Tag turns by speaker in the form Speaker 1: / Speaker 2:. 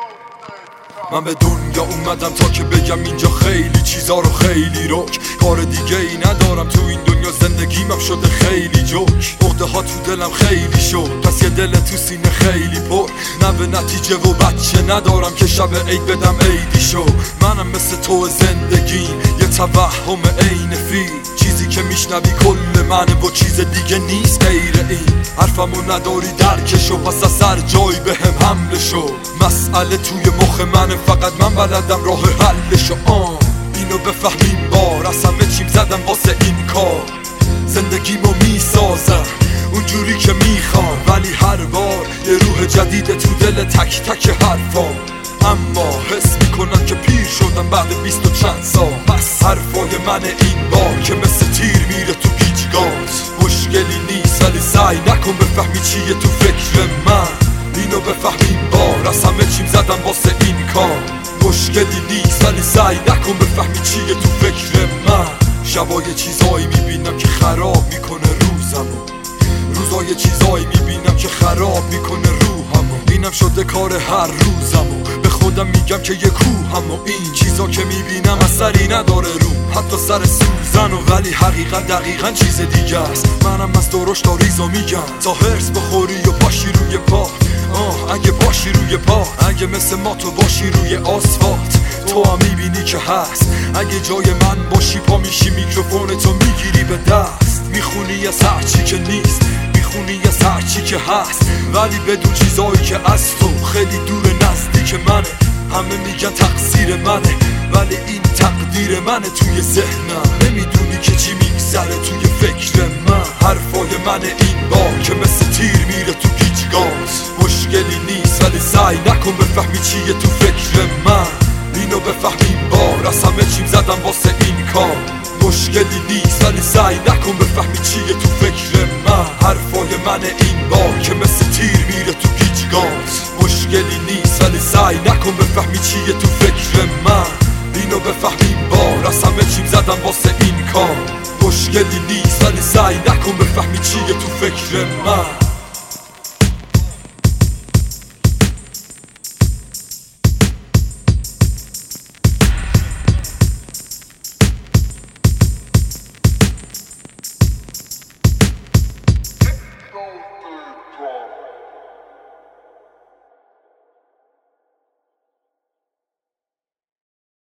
Speaker 1: من به دنیا اومدم تا که بگم اینجا خیلی چیزا رو خیلی رک، کار دیگه ای ندارم تو این دنیا، زندگیم شده خیلی جوک، عقده ها تو دلم خیلی شد، پس یه دل تو سینه خیلی پر، نه به نتیجه و بچه ندارم که شب عید بدم عیدی شو. منم مثل تو زندگیم یه توهم عین فی، چیزی که میشنوی کل منه و چیز دیگه نیست غیر این، حرفمو نداری درکشو، پس از سر جای بهم حمله شو. مسئله توی مخ منه، فقط من بلدم راه حلشو. اینو بفهمیم بار، از همه چیم زدم واسه این کار، زندگیمو میسازم اونجوری که میخوام، ولی هر بار یه روح جدید تو دل تک تک حرفام. اما حس میکنم که پیر شدم بعد 20 و چند سال، پس حرفای من این بار که مثل تیر میره تو گیجگات. مشکلی نیست ولی سعی نکن بفهمی چیه تو فکر من، اینو بفهمیم بار، از همه چیم زدم واسه این کار. مشکلی نیست ولی سعی نکن بفهمی چیه تو فکر من. شبای چیزایی میبینم که خراب میکنه روزمو، روزای چیزایی میبینم که خراب میکنه روحمو، اینم شده کار هر روزمو، به خودم میگم که یه کوهمو، این چیزا که میبینم اثری نداره رو حتی سر سوزن و، ولی حقیقت دقیقا چیز دیگه است. منم از درشت تا ریزا میگم تا هرس بخوری و پاشی روی پا، اگه باشی روی پا، اگه مثل ما تو باشی روی آسفالت، تو هم میبینی که هست. اگه جای من باشی پا میشی میکروفون تو میگیری به دست، میخونی از هرچی که نیست، میخونی از هرچی که هست، ولی بدون چیزایی که از تو خیلی دور نزدیک منه. همه میگن تقصیر منه ولی این تقدیر منه توی ذهنم، نمیدونی که چی میگذره توی فکر من. حرفای من این بار که مثل تیر میره تو گیجگات. مشکلی نیست ولی سعی نکن بفهمی چیه تو فکر من، اینو بفهمیم بار، از همه چیم زدم واسه این کار. مشکلی نیست ولی سعی نکن بفهمی چیه تو فکر من. حرفای من این بار که مثل تیر میره تو گیجگات. مشکلی نیست ولی سعی نکن بفهمی چیه تو فکر من، اینو بفهمیم بار، از همه چیم زدم واسه این کار. مشکلی نیست ولی سعی نکن بفهمی چیه تو فکر من.